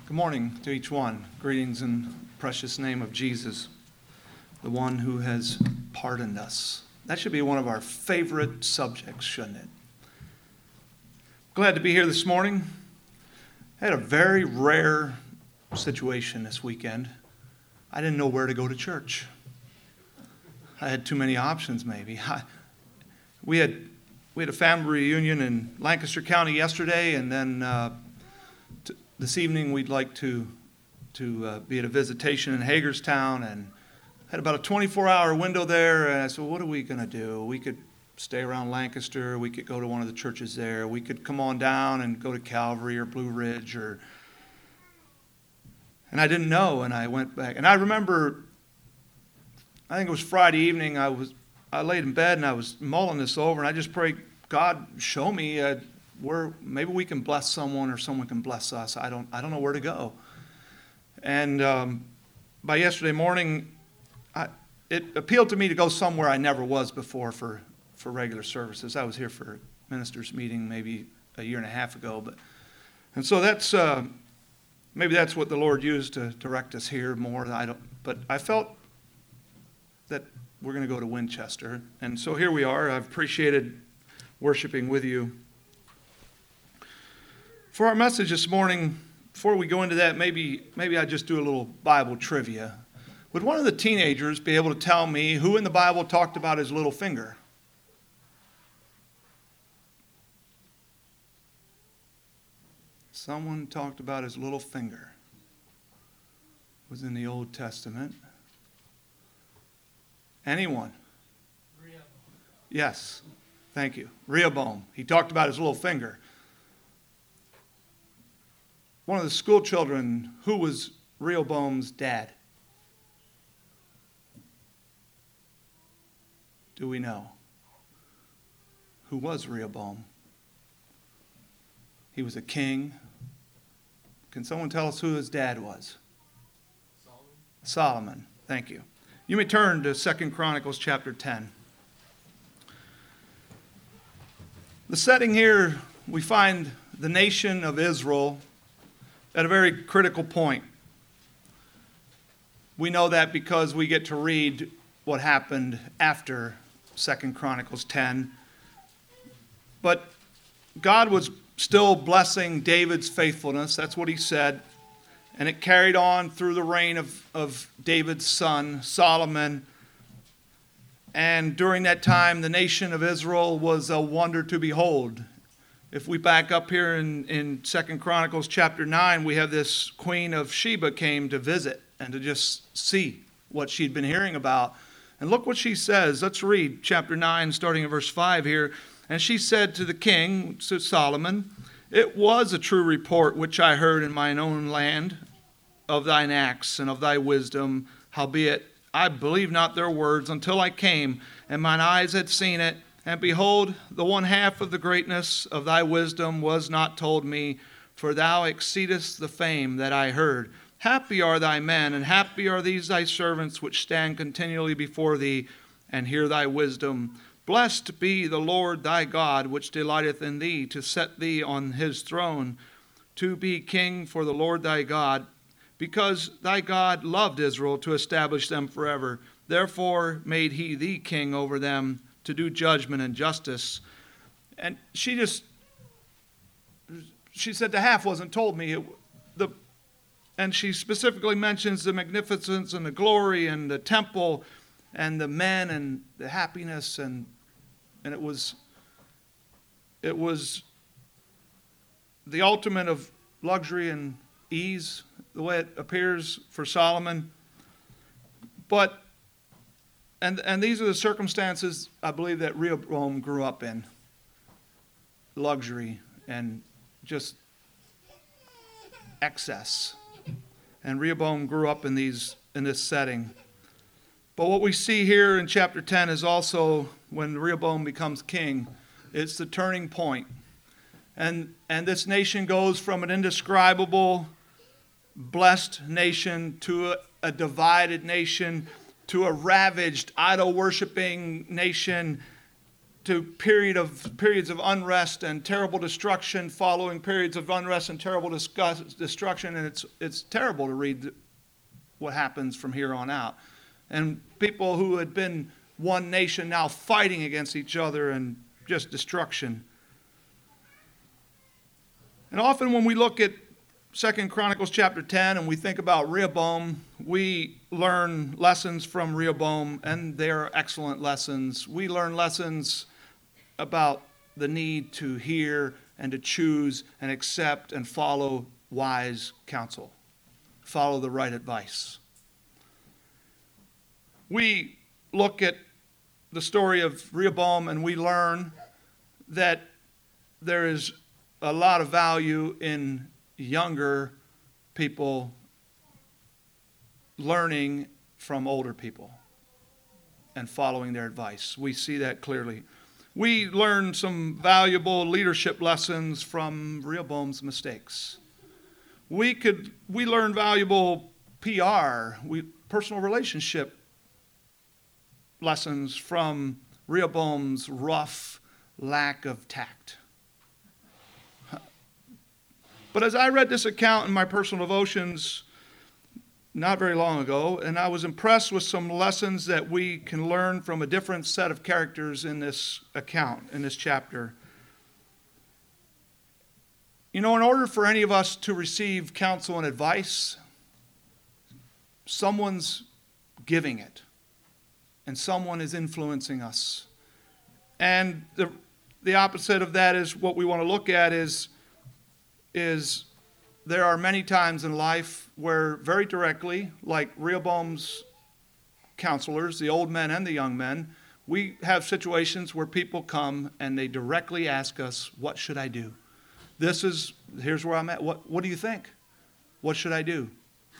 Good morning to each one. Greetings in the precious name of Jesus, the one who has pardoned us. That should be one of our favorite subjects, shouldn't it? Glad to be here this morning. I had a very rare situation this weekend. I didn't know where to go to church. I had too many options, maybe. We had a family reunion in Lancaster County yesterday, and then this evening we'd like to be at a visitation in Hagerstown, and had about a 24-hour window there. And I said, what are we going to do? We could stay around Lancaster. We could go to one of the churches there. We could come on down and go to Calvary or Blue Ridge. And I didn't know, and I went back. And I remember, I think it was Friday evening, I laid in bed and I was mulling this over, and I just prayed, God, show me where maybe we can bless someone or someone can bless us. I don't know where to go. And by yesterday morning, it appealed to me to go somewhere I never was before for regular services. I was here for a ministers' meeting maybe a year and a half ago, and so that's maybe that's what the Lord used to direct us here more. But I felt that we're going to go to Winchester, and so here we are. I've appreciated worshiping with you. For our message this morning, before we go into that, maybe I just do a little Bible trivia. Would one of the teenagers be able to tell me who in the Bible talked about his little finger? Someone talked about his little finger. It was in the Old Testament. Anyone? Rehoboam. Yes, thank you. Rehoboam. He talked about his little finger. One of the school children, who was Rehoboam's dad? Do we know? Who was Rehoboam? He was a king. Can someone tell us who his dad was? Solomon. Thank you. You may turn to 2 Chronicles chapter 10. The setting here, we find the nation of Israel at a very critical point. We know that because we get to read what happened after 2 Chronicles 10. But God was still blessing David's faithfulness. That's what he said. And it carried on through the reign of David's son, Solomon. And during that time, the nation of Israel was a wonder to behold. If we back up here in 2 Chronicles chapter 9, we have this queen of Sheba came to visit and to just see what she'd been hearing about. And look what she says. Let's read chapter 9, starting in verse 5 here. And she said to the king, to Solomon, "It was a true report which I heard in mine own land of thine acts and of thy wisdom. Howbeit, I believed not their words until I came, and mine eyes had seen it. And behold, the one half of the greatness of thy wisdom was not told me, for thou exceedest the fame that I heard. Happy are thy men, and happy are these thy servants, which stand continually before thee, and hear thy wisdom. Blessed be the Lord thy God, which delighteth in thee, to set thee on his throne, to be king for the Lord thy God, because thy God loved Israel to establish them forever. Therefore made he thee king over them, to do judgment and justice." And she said the half wasn't told me. And she specifically mentions the magnificence and the glory and the temple and the men and the happiness, and it was the ultimate of luxury and ease, the way it appears for Solomon. But And these are the circumstances, I believe, that Rehoboam grew up in. Luxury and just excess. And Rehoboam grew up in this setting. But what we see here in chapter 10 is also when Rehoboam becomes king, it's the turning point. And this nation goes from an indescribable, blessed nation to a divided nation, to a ravaged, idol-worshiping nation, to periods of unrest and terrible destruction, following periods of unrest and terrible destruction, and it's terrible to read what happens from here on out. And people who had been one nation now fighting against each other and just destruction. And often when we look at 2 Chronicles chapter 10 and we think about Rehoboam, we learn lessons from Rehoboam, and they are excellent lessons. We learn lessons about the need to hear and to choose and accept and follow wise counsel, follow the right advice. We look at the story of Rehoboam and we learn that there is a lot of value in younger people learning from older people and following their advice. We see that clearly. We learn some valuable leadership lessons from Rehoboam's mistakes. We learn valuable PR, personal relationship lessons from Rehoboam's rough lack of tact. But as I read this account in my personal devotions not very long ago, and I was impressed with some lessons that we can learn from a different set of characters in this account, in this chapter. You know, in order for any of us to receive counsel and advice, someone's giving it, and someone is influencing us. And the opposite of that is what we want to look at is there are many times in life where very directly, like Rehoboam's counselors, the old men and the young men, we have situations where people come and they directly ask us, what should I do? Here's where I'm at. What do you think? What should I do?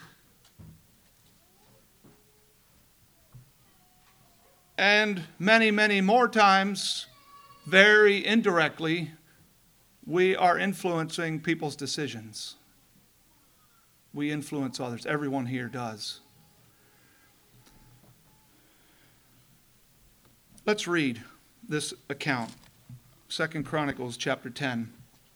And many, many more times, very indirectly, we are influencing people's decisions. We influence others. Everyone here does. Let's read this account. 2 Chronicles chapter 10.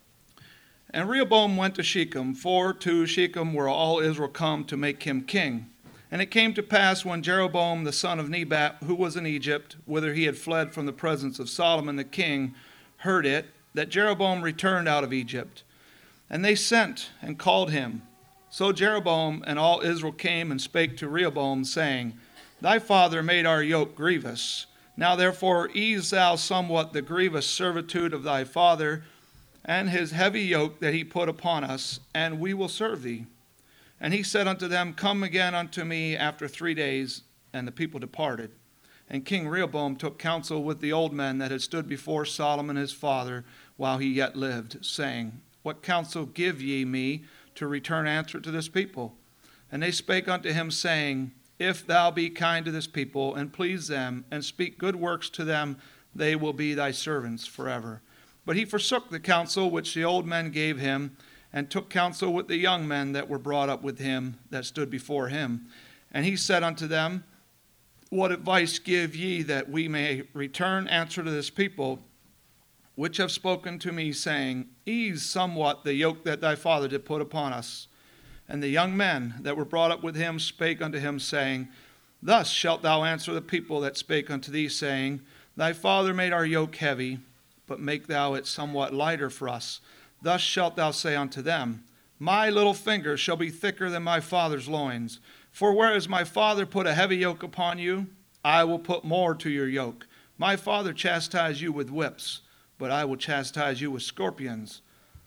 And Rehoboam went to Shechem, for to Shechem were all Israel come to make him king. And it came to pass when Jeroboam the son of Nebat, who was in Egypt, whither he had fled from the presence of Solomon the king, heard it, that Jeroboam returned out of Egypt. And they sent and called him. So Jeroboam and all Israel came and spake to Rehoboam, saying, Thy father made our yoke grievous. Now therefore ease thou somewhat the grievous servitude of thy father, and his heavy yoke that he put upon us, and we will serve thee. And he said unto them, Come again unto me after 3 days. And the people departed. And King Rehoboam took counsel with the old men that had stood before Solomon his father while he yet lived, saying, What counsel give ye me to return answer to this people? And they spake unto him, saying, If thou be kind to this people, and please them, and speak good works to them, they will be thy servants forever. But he forsook the counsel which the old men gave him, and took counsel with the young men that were brought up with him, that stood before him. And he said unto them, What advice give ye that we may return answer to this people, which have spoken to me, saying, Ease somewhat the yoke that thy father did put upon us? And the young men that were brought up with him spake unto him, saying, Thus shalt thou answer the people that spake unto thee, saying, Thy father made our yoke heavy, but make thou it somewhat lighter for us. Thus shalt thou say unto them, My little finger shall be thicker than my father's loins. For whereas my father put a heavy yoke upon you, I will put more to your yoke. My father chastised you with whips, but I will chastise you with scorpions.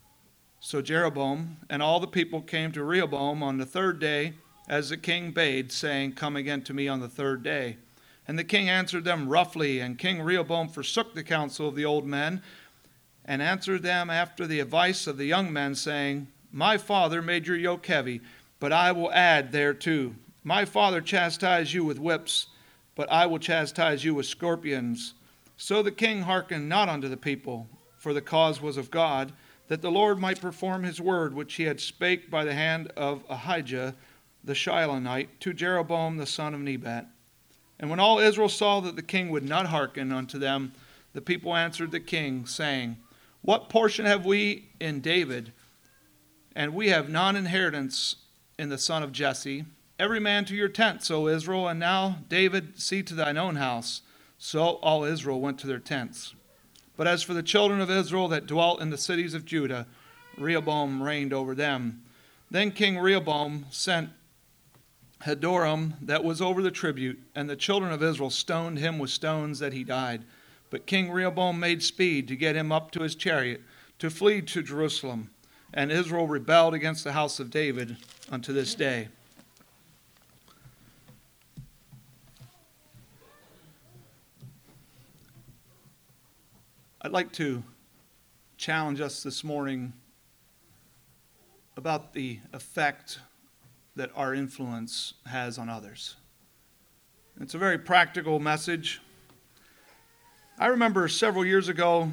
So Jeroboam and all the people came to Rehoboam on the 3rd day, as the king bade, saying, Come again to me on the 3rd day. And the king answered them roughly, and King Rehoboam forsook the counsel of the old men, and answered them after the advice of the young men, saying, My father made your yoke heavy, but I will add thereto. My father chastised you with whips, but I will chastise you with scorpions. So the king hearkened not unto the people, for the cause was of God, that the Lord might perform his word which he had spake by the hand of Ahijah the Shilonite to Jeroboam the son of Nebat. And when all Israel saw that the king would not hearken unto them, The people answered the king, saying, "What portion have we in David? And we have non-inheritance in the son of Jesse. Every man to your tents, O Israel. And now, David, see to thine own house." So all Israel went to their tents. But as for the children of Israel that dwelt in the cities of Judah, Rehoboam reigned over them. Then King Rehoboam sent Hadoram that was over the tribute, and the children of Israel stoned him with stones that he died. But King Rehoboam made speed to get him up to his chariot, to flee to Jerusalem. And Israel rebelled against the house of David unto this day. I'd like to challenge us this morning about the effect that our influence has on others. It's a very practical message. I remember several years ago,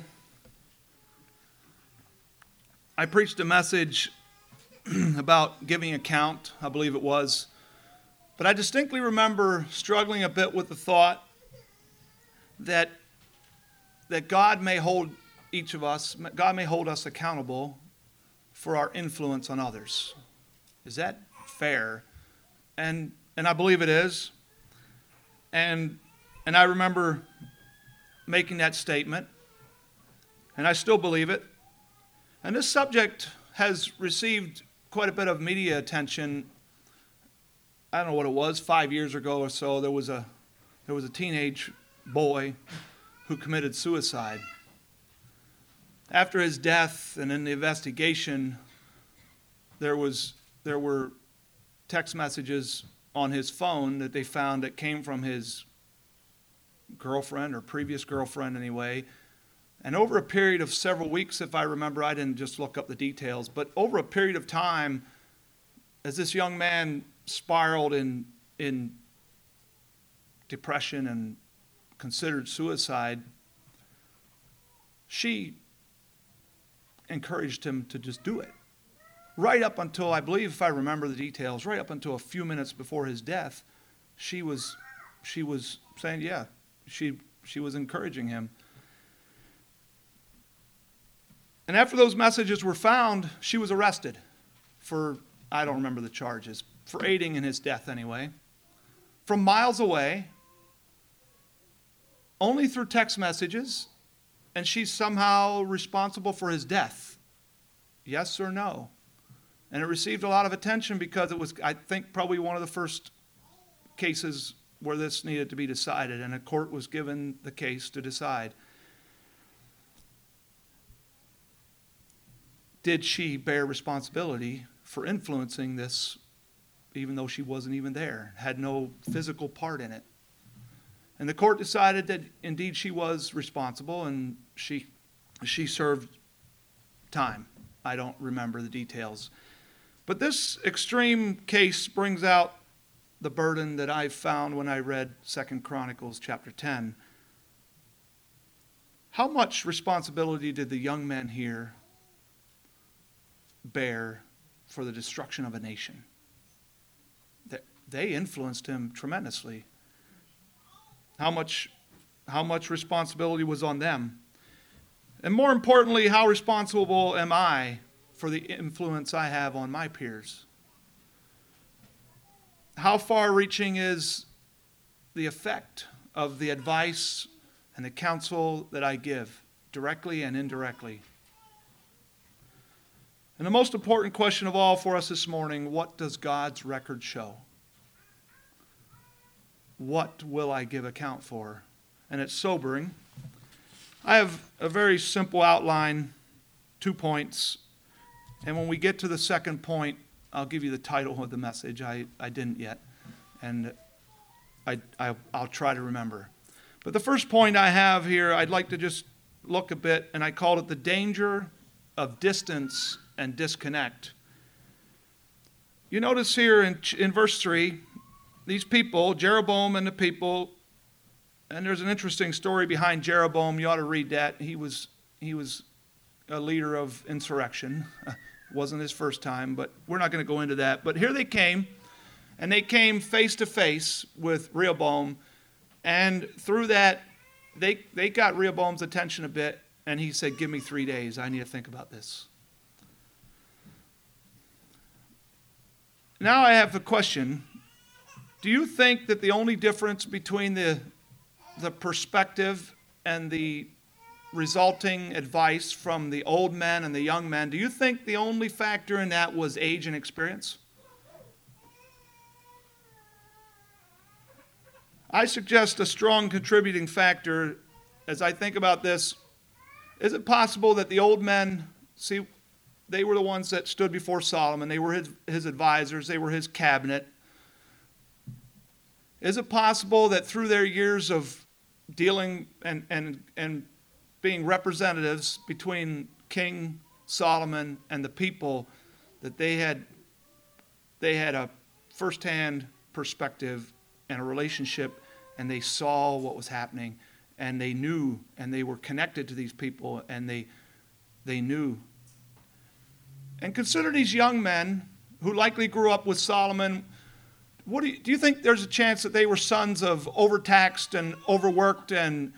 I preached a message about giving account, I believe it was. But I distinctly remember struggling a bit with the thought that God may hold each of us, God may hold us accountable for our influence on others. Is that fair? And I believe it is. And I remember making that statement, and I still believe it. And this subject has received quite a bit of media attention. I don't know what it was, 5 years ago or so. There was a teenage boy who committed suicide. After his death and in the investigation, there were text messages on his phone that they found that came from his girlfriend or previous girlfriend anyway. And over a period of several weeks, if I remember, I didn't just look up the details, but over a period of time, as this young man spiraled in depression and considered suicide, she encouraged him to just do it. Right up until, I believe, if I remember the details, right up until a few minutes before his death, she was saying, yeah, she was encouraging him. And after those messages were found, she was arrested for, I don't remember the charges, for aiding in his death anyway, from miles away, only through text messages, and she's somehow responsible for his death. Yes or no? And it received a lot of attention because it was, I think, probably one of the first cases where this needed to be decided, and a court was given the case to decide. Did she bear responsibility for influencing this, even though she wasn't even there, had no physical part in it? And the court decided that indeed she was responsible, and she served time. I don't remember the details. But this extreme case brings out the burden that I found when I read 2 Chronicles chapter 10. How much responsibility did the young men here bear for the destruction of a nation? They influenced him tremendously. How much responsibility was on them? And more importantly, how responsible am I for the influence I have on my peers? How far-reaching is the effect of the advice and the counsel that I give, directly and indirectly? And the most important question of all for us this morning, what does God's record show? What will I give account for? And it's sobering. I have a very simple outline, 2 points. And when we get to the second point, I'll give you the title of the message. I didn't yet. And I'll try to remember. But the first point I have here, I'd like to just look a bit, and I called it the danger of distance and disconnect. You notice here in verse 3, these people, Jeroboam and the people, and there's an interesting story behind Jeroboam. You ought to read that. He was a leader of insurrection. Wasn't his first time, but we're not going to go into that. But here they came, and they came face to face with Rehoboam, and through that they got Rehoboam's attention a bit, and he said, give me 3 days. I need to think about this. Now I have a question. Do you think that the only difference between the perspective and the resulting advice from the old men and the young men, do you think the only factor in that was age and experience? I suggest a strong contributing factor as I think about this. Is it possible that the old men, see, they were the ones that stood before Solomon. They were his advisors. They were his cabinet. Is it possible that through their years of dealing and being representatives between King Solomon and the people, that they had a firsthand perspective and a relationship, and they saw what was happening, and they knew, and they were connected to these people, and they knew. And consider these young men who likely grew up with Solomon. Do you think there's a chance that they were sons of overtaxed and overworked and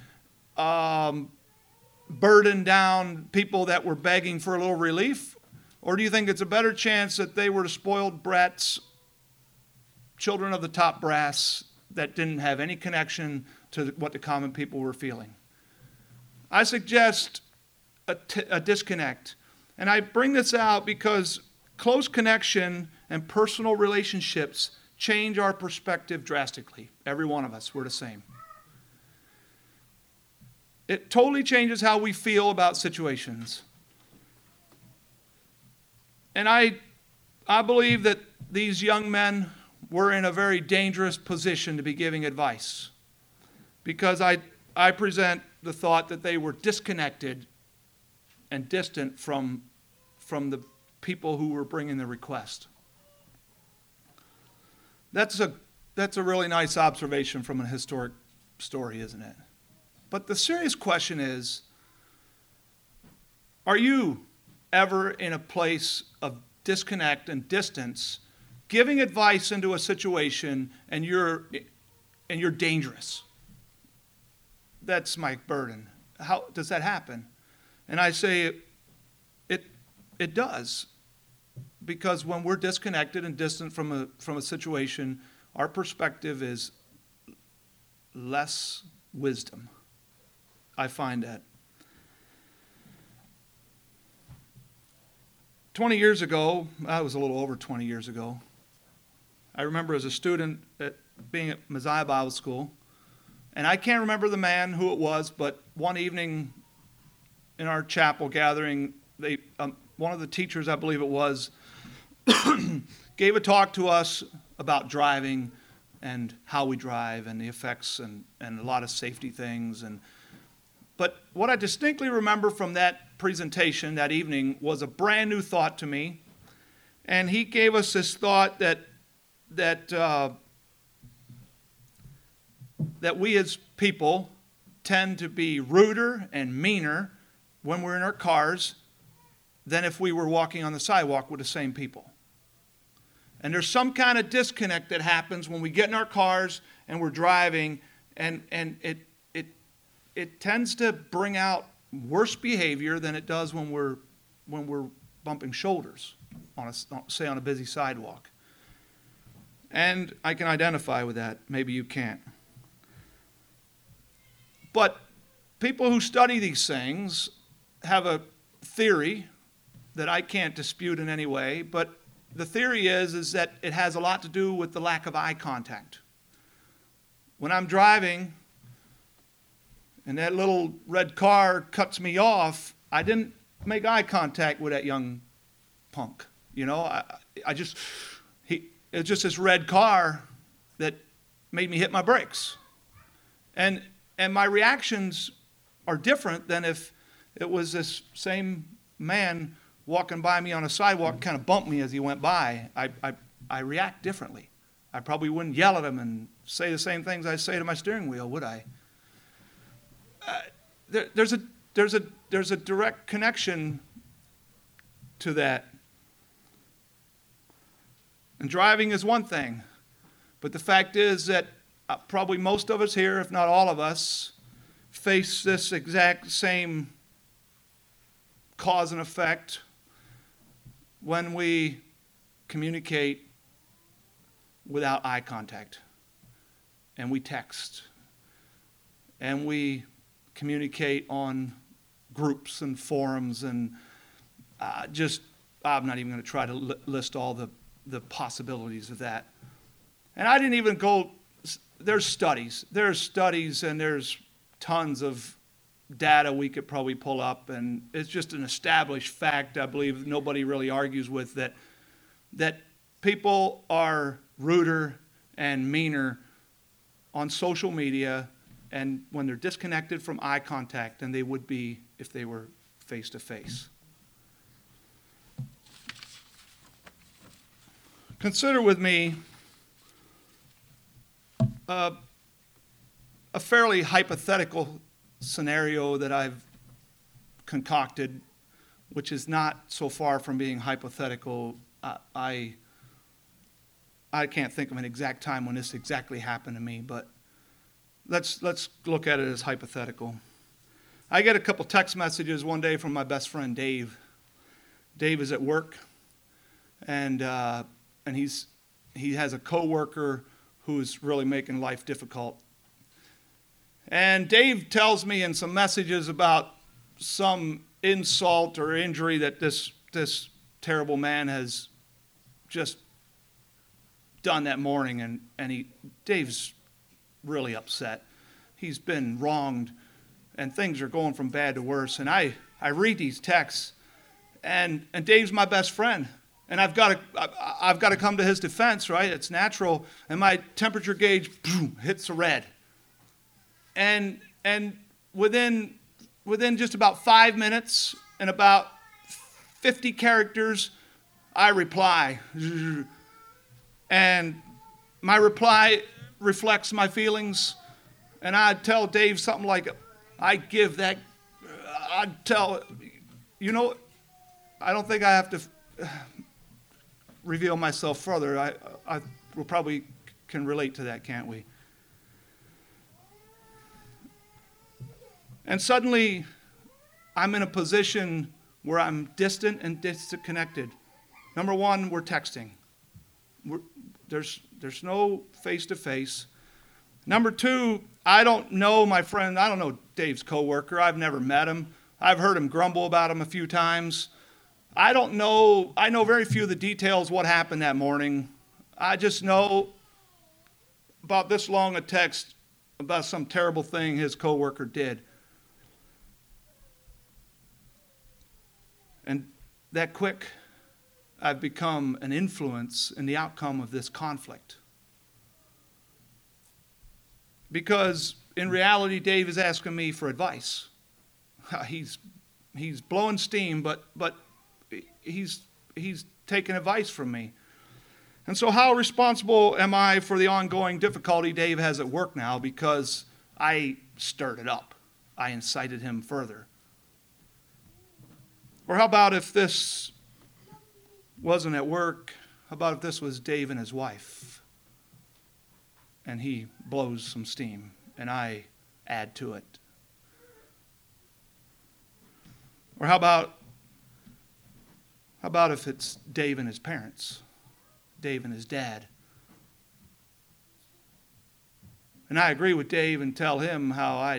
burdened down people that were begging for a little relief? Or do you think it's a better chance that they were spoiled brats, children of the top brass, that didn't have any connection to what the common people were feeling? I suggest a disconnect. And I bring this out because close connection and personal relationships change our perspective drastically. Every one of us, we're the same. It totally changes how we feel about situations. And I believe that these young men were in a very dangerous position to be giving advice, because I present the thought that they were disconnected and distant from the people who were bringing the request. That's a really nice observation from a historic story, isn't it? But the serious question is, are you ever in a place of disconnect and distance, giving advice into a situation, and you're dangerous? That's my burden. How does that happen? And I say it does. Because when we're disconnected and distant from a situation, our perspective is less wisdom. I find that. 20 years ago, that was a little over 20 years ago, I remember as a student being at Messiah Bible School, and I can't remember the man who it was, but one evening in our chapel gathering, one of the teachers, I believe it was, gave a talk to us about driving and how we drive and the effects and a lot of safety things. But what I distinctly remember from that presentation that evening was a brand new thought to me. And he gave us this thought that we as people tend to be ruder and meaner when we're in our cars than if we were walking on the sidewalk with the same people. And there's some kind of disconnect that happens when we get in our cars and we're driving, and it tends to bring out worse behavior than it does when we're bumping shoulders on a busy sidewalk. And I can identify with that. Maybe you can't. But people who study these things have a theory that I can't dispute in any way, but the theory is that it has a lot to do with the lack of eye contact. When I'm driving and that little red car cuts me off, I didn't make eye contact with that young punk. You know, it's just this red car that made me hit my brakes. And my reactions are different than if it was this same man walking by me on a sidewalk, kind of bumped me as he went by. I react differently. I probably wouldn't yell at him and say the same things I say to my steering wheel, would I? There's a direct connection to that. And driving is one thing, but the fact is that probably most of us here, if not all of us, face this exact same cause and effect when we communicate without eye contact, and we text, and we communicate on groups and forums, and I'm not even going to try to list all the possibilities of that. And I didn't even go, there's studies and there's tons of data we could probably pull up, and it's just an established fact, I believe nobody really argues with, that people are ruder and meaner on social media and when they're disconnected from eye contact than they would be if they were face to face. Consider with me a fairly hypothetical scenario that I've concocted, which is not so far from being hypothetical. I can't think of an exact time when this exactly happened to me, but let's look at it as hypothetical. I get a couple text messages one day from my best friend Dave. Dave is at work, and he has a coworker who's really making life difficult. And Dave tells me in some messages about some insult or injury that this terrible man has just done that morning, and Dave's really upset. He's been wronged, and things are going from bad to worse. And I read these texts, and Dave's my best friend, and I've got to come to his defense, right? It's natural, and my temperature gauge boom, hits a red. And within just about 5 minutes and about 50 characters, I reply. And my reply reflects my feelings. And I tell Dave something like, I don't think I have to reveal myself further. I will probably can relate to that, can't we? And suddenly, I'm in a position where I'm distant and disconnected. Number one, we're texting. There's no face-to-face. Number two, I don't know my friend. I don't know Dave's coworker. I've never met him. I've heard him grumble about him a few times. I know very few of the details what happened that morning. I just know about this long a text about some terrible thing his coworker did. And that quick, I've become an influence in the outcome of this conflict. Because in reality, Dave is asking me for advice. He's blowing steam, but he's taking advice from me. And so how responsible am I for the ongoing difficulty Dave has at work now because I stirred it up? I incited him further. Or how about if this wasn't at work? How about if this was Dave and his wife? And he blows some steam, and I add to it. Or how about if it's Dave and his parents? Dave and his dad. And I agree with Dave and tell him how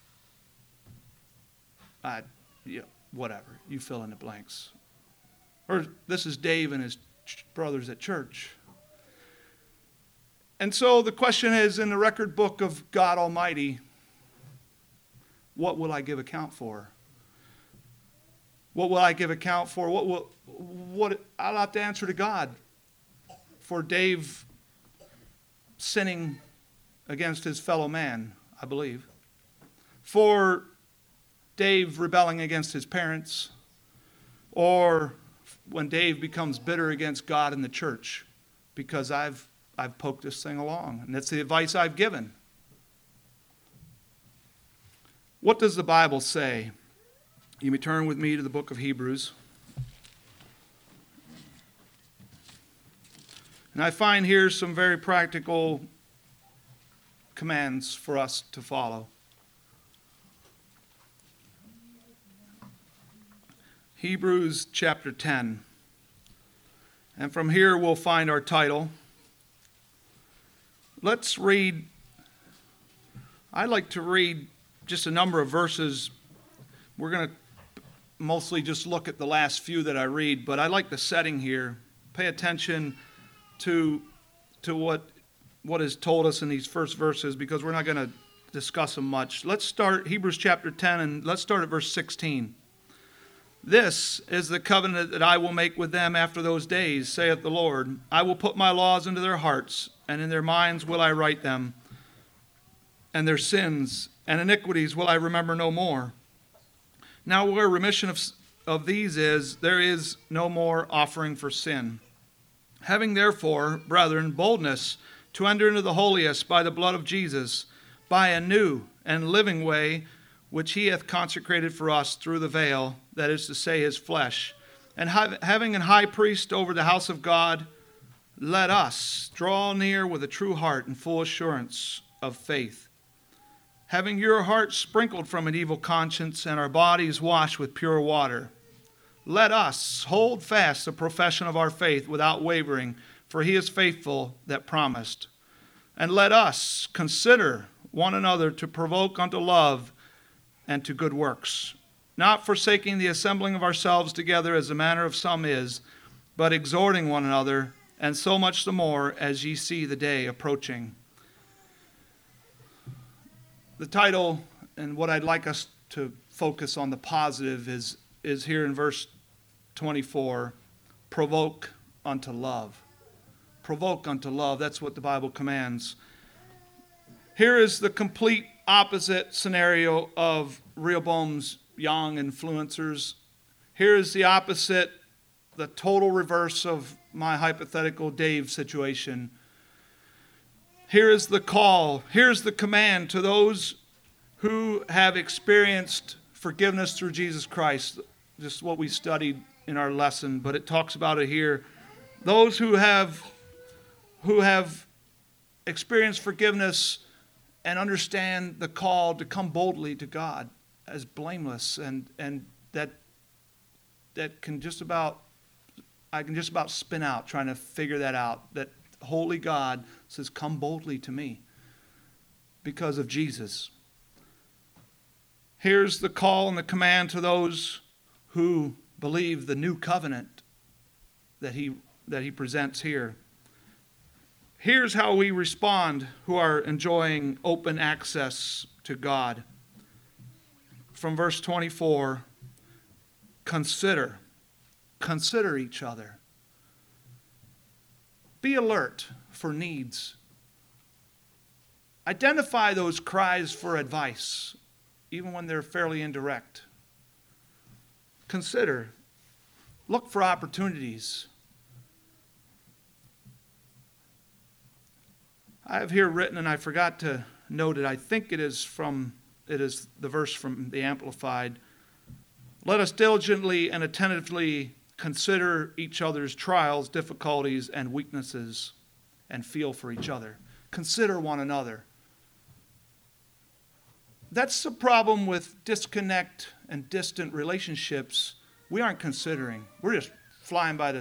whatever, you fill in the blanks. Or this is Dave and his brothers at church. And so the question is, in the record book of God Almighty, what will I give account for? What will I give account for? What I'll have to answer to God for Dave sinning against his fellow man, I believe. For Dave rebelling against his parents, or when Dave becomes bitter against God and the church because I've poked this thing along, and that's the advice I've given. What does the Bible say? You may turn with me to the book of Hebrews. And I find here some very practical commands for us to follow. Hebrews chapter 10. And from here we'll find our title. Let's read, I'd like to read just a number of verses. We're going to mostly just look at the last few that I read, but I like the setting here. Pay attention to what is told us in these first verses, because we're not going to discuss them much. Let's start Hebrews chapter 10, and let's start at verse 16. This is the covenant that I will make with them after those days, saith the Lord. I will put my laws into their hearts, and in their minds will I write them. And their sins and iniquities will I remember no more. Now where remission of these is, there is no more offering for sin. Having therefore, brethren, boldness to enter into the holiest by the blood of Jesus, by a new and living way, which he hath consecrated for us through the veil, that is to say, his flesh. And having an high priest over the house of God, let us draw near with a true heart and full assurance of faith, having your hearts sprinkled from an evil conscience and our bodies washed with pure water. Let us hold fast the profession of our faith without wavering, for he is faithful that promised. And let us consider one another to provoke unto love and to good works, not forsaking the assembling of ourselves together as the manner of some is, but exhorting one another, and so much the more as ye see the day approaching. The title, and what I'd like us to focus on, the positive, is here in verse 24, provoke unto love. Provoke unto love, that's what the Bible commands. Here is the complete opposite scenario of Rehoboam's young influencers. Here is the opposite, the total reverse of my hypothetical Dave situation. Here is the call, here's the command to those who have experienced forgiveness through Jesus Christ. Just what we studied in our lesson, but it talks about it here. Those who have experienced forgiveness and understand the call to come boldly to God as blameless, and that can just about, I can just about spin out trying to figure that out, that holy God says, come boldly to me because of Jesus. Here's the call and the command to those who believe the new covenant that he presents here. Here's how we respond who are enjoying open access to God. From verse 24, consider each other. Be alert for needs. Identify those cries for advice, even when they're fairly indirect. Consider. Look for opportunities. I have here written, and I forgot to note it, I think it is the verse from the Amplified. Let us diligently and attentively consider each other's trials, difficulties, and weaknesses, and feel for each other. Consider one another. That's the problem with disconnect and distant relationships. We aren't considering. We're just flying by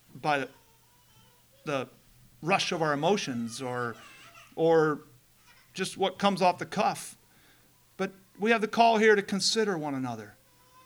the rush of our emotions, or just what comes off the cuff. But we have the call here to consider one another.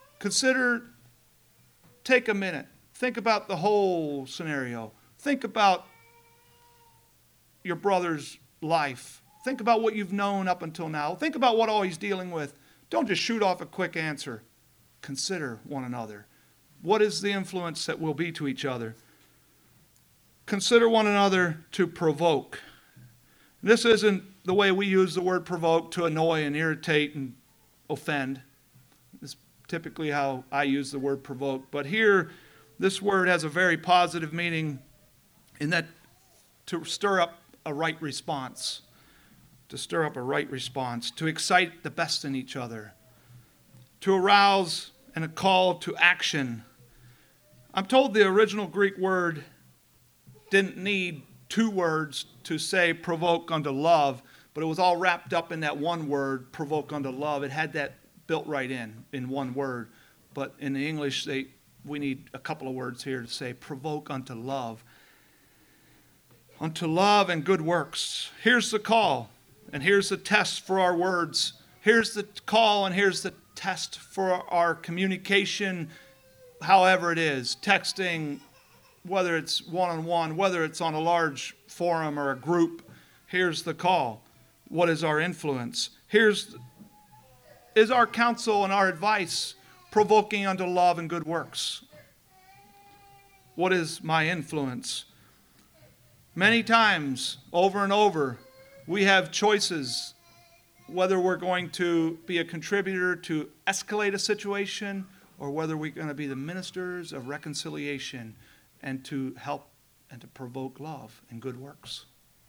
Take a minute. Think about the whole scenario. Think about your brother's life. Think about what you've known up until now. Think about what all he's dealing with. Don't just shoot off a quick answer. Consider one another. What is the influence that we'll be to each other? Consider one another to provoke. This isn't the way we use the word provoke, to annoy and irritate and offend. It's typically how I use the word provoke. But here, this word has a very positive meaning in that to stir up a right response. To stir up a right response. To excite the best in each other. To arouse and a call to action. I'm told the original Greek word didn't need two words to say provoke unto love, but it was all wrapped up in that one word, provoke unto love. It had that built right in one word. But in the English, we need a couple of words here to say provoke unto love. Unto love and good works. Here's the call, and here's the test for our words. Here's the call, and here's the test for our communication, however it is. Texting, whether it's one-on-one, whether it's on a large forum or a group. Here's the call. What is our influence? Is our counsel and our advice provoking unto love and good works? What is my influence? Many times, over and over, we have choices whether we're going to be a contributor to escalate a situation or whether we're going to be the ministers of reconciliation and to help and to provoke love and good works.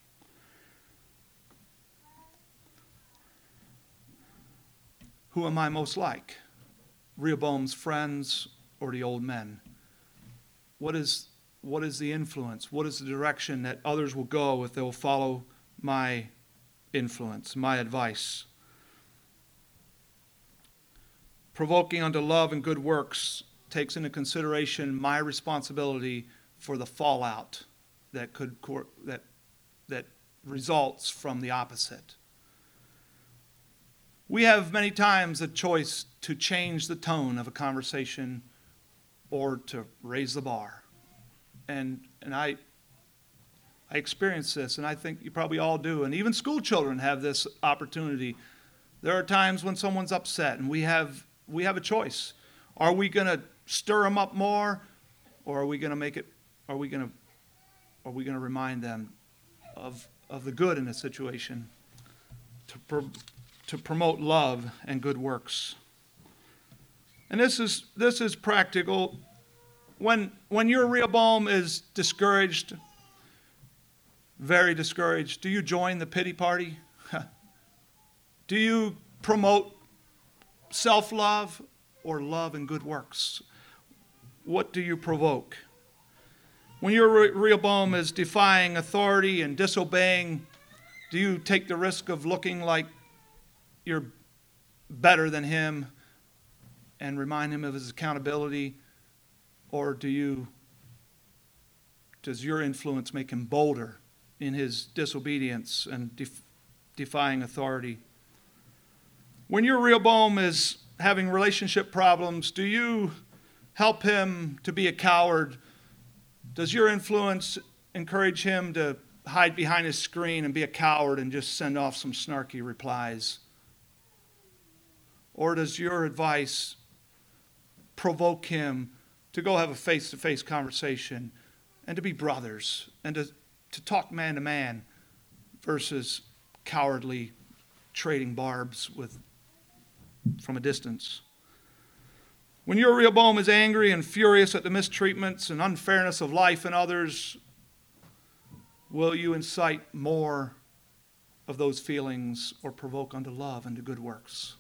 Who am I most like? Rehoboam's friends or the old men? What is the influence? What is the direction that others will go if they'll follow my influence, my advice? Provoking unto love and good works takes into consideration my responsibility for the fallout that results from the opposite. We have many times a choice to change the tone of a conversation or to raise the bar. And I experience this, and I think you probably all do, and even school children have this opportunity. There are times when someone's upset, and we have a choice. Are we going to stir them up more, or are we going to remind them of the good in the situation, to promote love and good works? And this is practical. When your Rehoboam is discouraged, very discouraged, do you join the pity party? Do you promote self-love or love and good works? What do you provoke? When your Rehoboam is defying authority and disobeying, do you take the risk of looking like you're better than him and remind him of his accountability? Or does your influence make him bolder in his disobedience and defying authority? When your Rehoboam is having relationship problems, do you help him to be a coward? Does your influence encourage him to hide behind his screen and be a coward and just send off some snarky replies? Or does your advice provoke him to go have a face-to-face conversation and to be brothers and to talk man to man versus cowardly trading barbs from a distance? When your Rehoboam is angry and furious at the mistreatments and unfairness of life in others, will you incite more of those feelings or provoke unto love and to good works?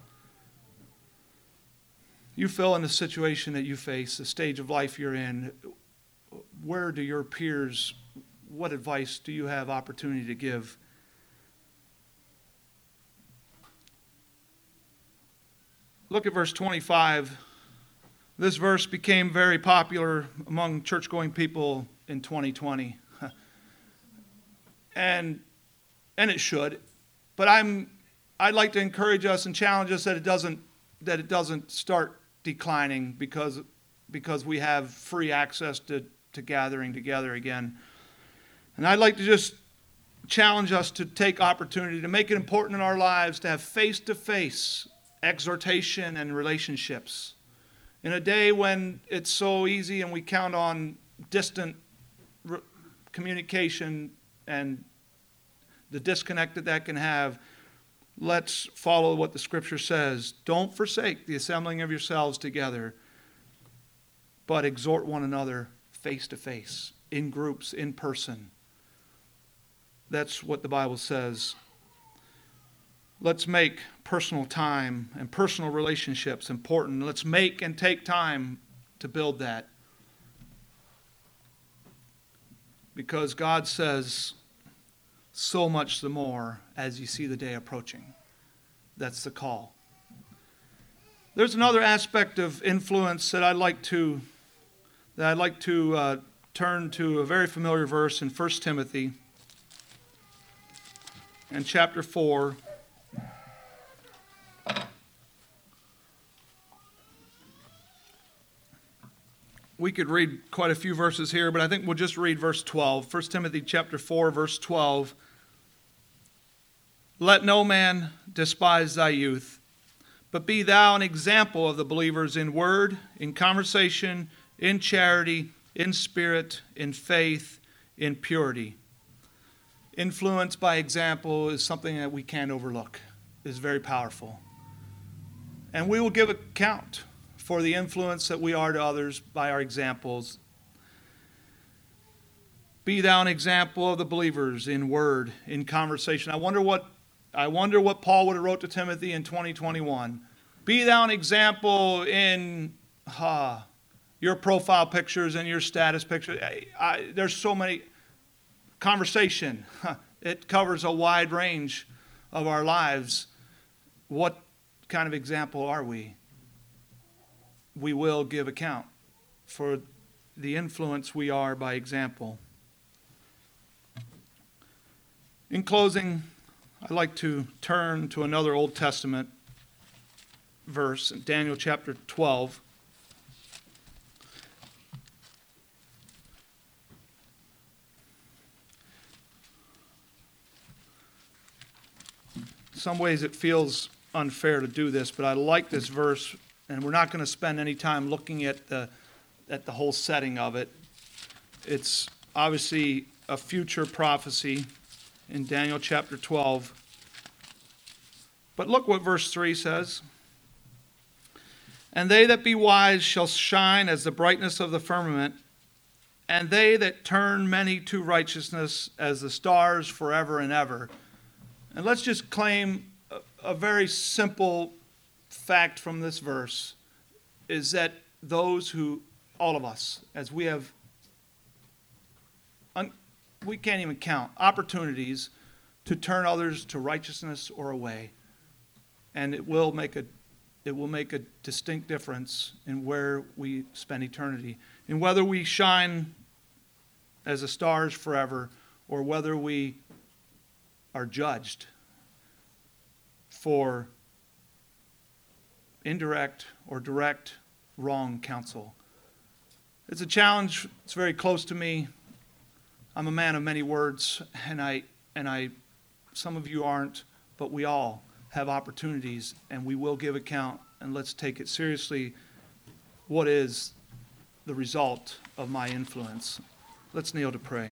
You fill in the situation that you face, the stage of life you're in. Where do your peers, what advice do you have opportunity to give? Look at verse 25. This verse became very popular among church-going people in 2020. And it should. But I'd like to encourage us and challenge us that it doesn't start declining because we have free access to gathering together again. And I'd like to just challenge us to take opportunity to make it important in our lives to have face-to-face exhortation and relationships. In a day when it's so easy and we count on distant communication and the disconnect that can have, let's follow what the Scripture says. Don't forsake the assembling of yourselves together, but exhort one another face to face, in groups, in person. That's what the Bible says. Let's make personal time and personal relationships important. Let's make and take time to build that. Because God says, so much the more as you see the day approaching. That's the call. There's another aspect of influence that I'd like to turn to a very familiar verse in 1 Timothy and chapter 4. We could read quite a few verses here, but I think we'll just read verse 12. 1 Timothy chapter 4, verse 12. Let no man despise thy youth, but be thou an example of the believers in word, in conversation, in charity, in spirit, in faith, in purity. Influence by example is something that we can't overlook. It is very powerful. And we will give account for the influence that we are to others by our examples. Be thou an example of the believers in word, in conversation. I wonder what Paul would have wrote to Timothy in 2021. Be thou an example in your profile pictures and your status pictures. There's so many. Conversation. It covers a wide range of our lives. What kind of example are we? We will give account for the influence we are by example. In closing, I'd like to turn to another Old Testament verse in Daniel chapter 12. In some ways it feels unfair to do this, but I like this verse, and we're not going to spend any time looking at the whole setting of it. It's obviously a future prophecy in Daniel chapter 12. But look what verse 3 says. And they that be wise shall shine as the brightness of the firmament, and they that turn many to righteousness as the stars forever and ever. And let's just claim a very simple fact from this verse is that those who, all of us, as we have, we can't even count, opportunities to turn others to righteousness or away. And it will make a distinct difference in where we spend eternity. In whether we shine as the stars forever or whether we are judged for indirect or direct wrong counsel. It's a challenge. It's very close to me. I'm a man of many words, and some of you aren't, but we all have opportunities, and we will give account, and let's take it seriously. What is the result of my influence? Let's kneel to pray.